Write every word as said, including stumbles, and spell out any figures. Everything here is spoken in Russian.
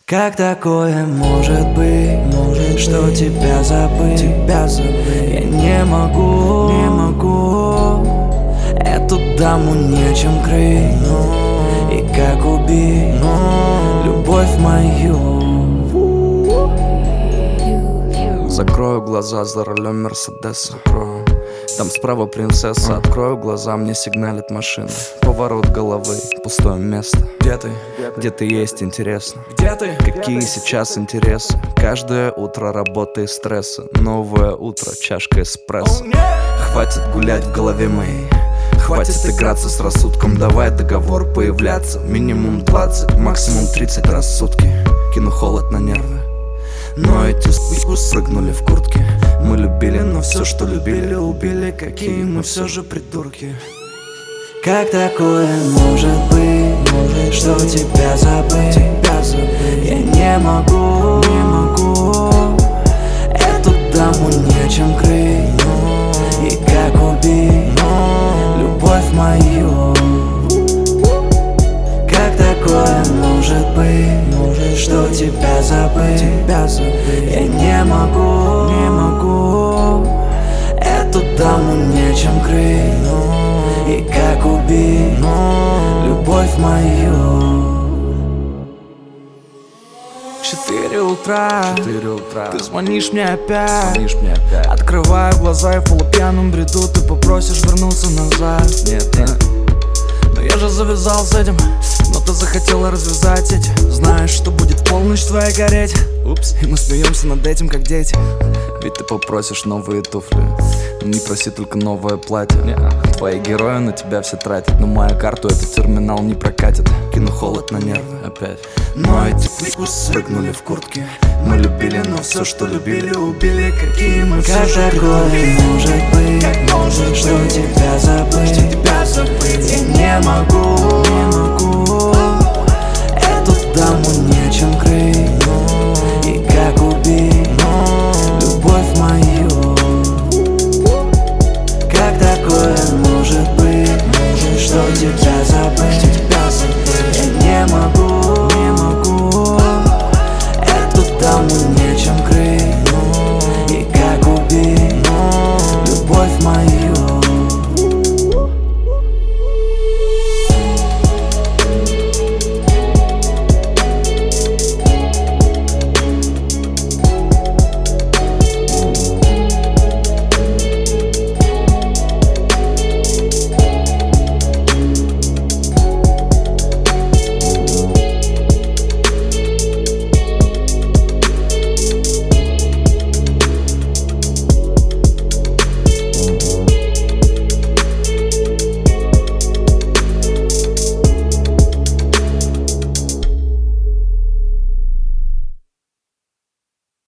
Как такое может быть, может что быть, тебя забыть, тебя забыть я не могу, не могу. Эту даму нечем крыть, no. И как убить no. любовь мою. Закрою глаза за рулем Мерседеса, закрою. Там справа принцесса, открою глаза, мне сигналит машина. Поворот головы, пустое место. Где ты? Где ты есть, интересно? Где ты? Какие сейчас интересы? Каждое утро работа и стресса. Новое утро, чашка эспрессо. Хватит гулять в голове моей, хватит играться с рассудком. Давай договор появляться. Минимум двадцать, максимум тридцать раз в сутки. Кину холод на нервы, но эти с***ку спрыгнули в куртки. Мы любили, но все, что любили, убили. Какие мы все же придурки. Как такое может быть, может что тебя забыть, тебя забыть я не могу, не могу. Эту даму нечем крыть, no. И как убить no. любовь мою. Как такое может быть, может что тебя забыть, тебя забыть я не могу, не могу. Эту даму нечем крыть, no. И как убить no. любовь мою. Четыре утра, Четыре утра. Ты звонишь мне опять, звонишь мне опять. Открываю глаза и в полупьяном бреду ты попросишь вернуться назад. Нет, нет. Но я же завязал с этим, но ты захотела развязать эти. Знаешь, что будет в полночь твоя гореть. Упс. И мы смеемся над этим, как дети. Ведь ты попросишь новые туфли, не проси только новое платье. yeah. Твои герои на тебя все тратят, но мою карту этот терминал не прокатит. Кину холод на нервы опять. Но эти пи***ку спрыгнули в куртки. Мы любили, но все, что любили, убили. Какие мы все же придурки. Может быть, может что тебя забыть, тебя забыть я не могу, не